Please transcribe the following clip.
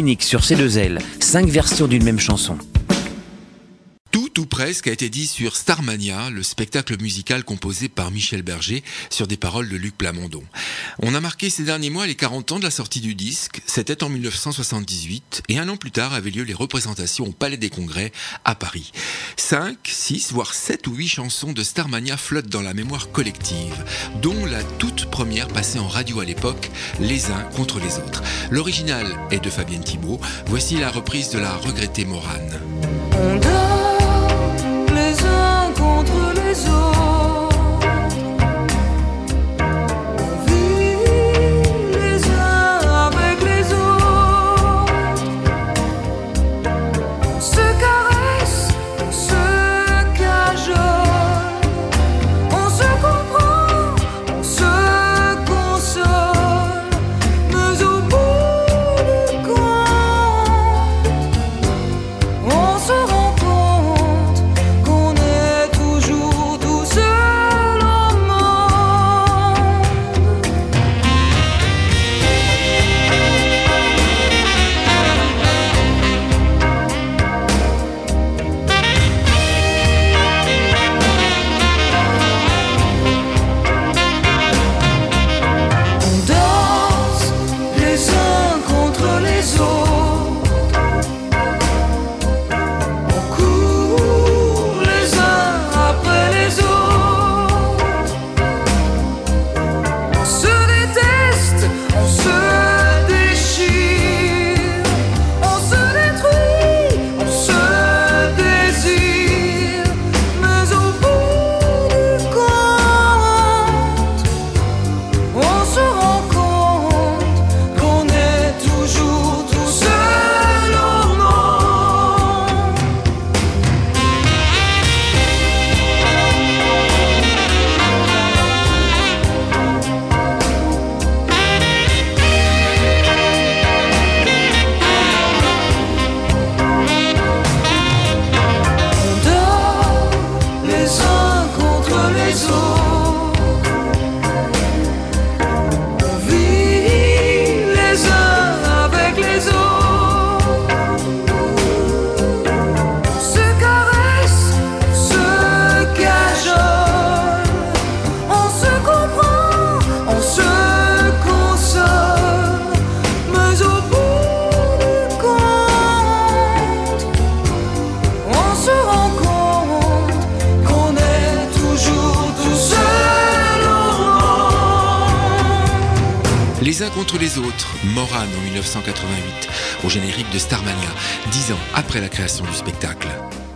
unique sur C2L, 5 versions d'une même chanson. Tout ou presque a été dit sur Starmania, le spectacle musical composé par Michel Berger sur des paroles de Luc Plamondon. On a marqué ces derniers mois les 40 ans de la sortie du disque, c'était en 1978, et un an plus tard avaient lieu les représentations au Palais des Congrès à Paris. 5, 6, voire 7 ou 8 chansons de Starmania flottent dans la mémoire collective, dont la toute première passée en radio à l'époque, Les uns contre les autres. L'original est de Fabienne Thibault, voici la reprise de la regrettée Morane. On dort les uns contre les autres, on vit les uns avec les autres, on se caresse, on se cajole, on se comprend, on se console, mais au bout du compte, on se rend compte qu'on est toujours tout seul au monde. On danse les uns contre les autres, on court les uns après les autres, on se déteste, on se déchire, on se détruit, on se désire, mais au bout du compte, on se rend compte qu'on est toujours tout seul au monde. On dort les uns contre les autres, on vit les uns avec les autres, on se caresse, on se cajole, on se comprend, on se console, mais au bout du compte, on se rend compte qu'on est toujours tout seul au monde. Les uns contre les autres, Morane en 1988, au générique de Starmania, 10 ans après la création du spectacle.